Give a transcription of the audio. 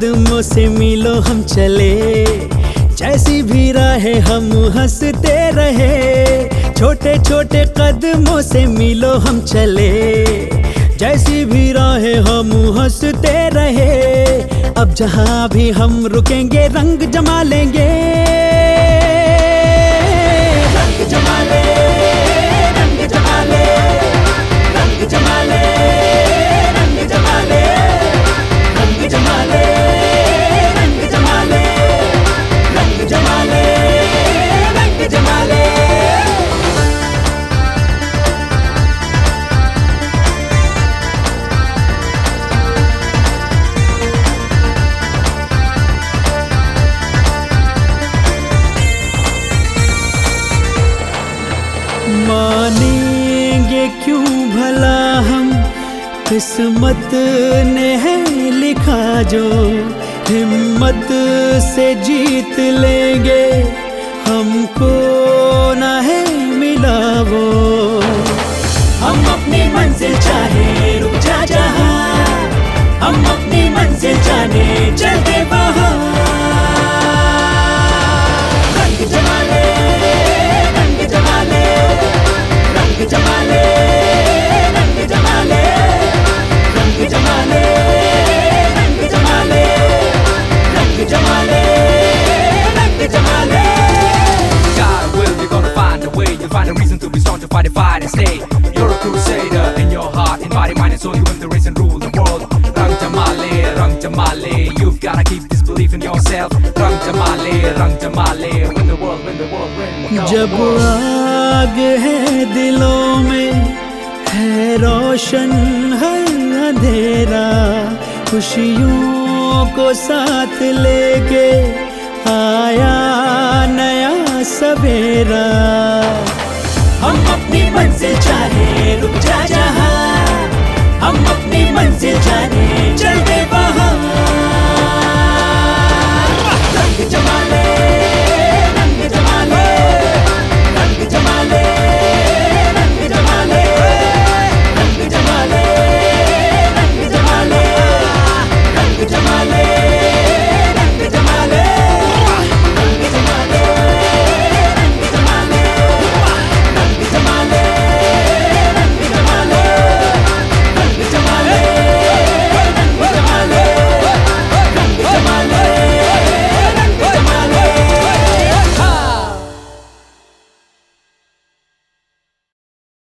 कदमों से मिलो हम चले, जैसी भी राहें हम हंसते रहे। छोटे छोटे कदमों से मिलो हम चले, जैसी भी राहें हम हंसते रहे। अब जहाँ भी हम रुकेंगे रंग जमा लेंगे, रंग जमा ले, रंग जमा ले, रंग जमा ले, रंग जमा ले, रंग जमा ले, रंग जमा ले, रंग जमा ले, रंग जमा ले। मानेंगे क्यों भला हम, किस्मत ने है लिखा जो, हिम्मत से जीत लेंगे, हमको ना है मिला वो। हम अपनी मंजिल चाहे रुक जा जहाँ, हम अपनी मंजिल जाने चलते वहाँ। रंग जमा ले, रंग जमा ले, रंग जमा ले, रंग जमा ले, रंग जमा ले, रंग जमा ले, रंग जमा ले, रंग जमा ले। God will, you're gonna find a way. You'll find a reason to be strong, to fight the fight and stay. You're a crusader in your heart, in body, mind and soul. You win the race and rule the world. Rang Jamale, Rang Jamale. You've gotta keep this belief in yourself. Rang Jamale, Rang Jamale. Win the world, win the world, win. जब आग है दिलों में, है रोशन है अंधेरा, खुशियों को साथ लेके आया नया सवेरा। हम अपनी मंजिल चाहे रुक जा जहाँ, हम अपनी मंजिल जाने चलते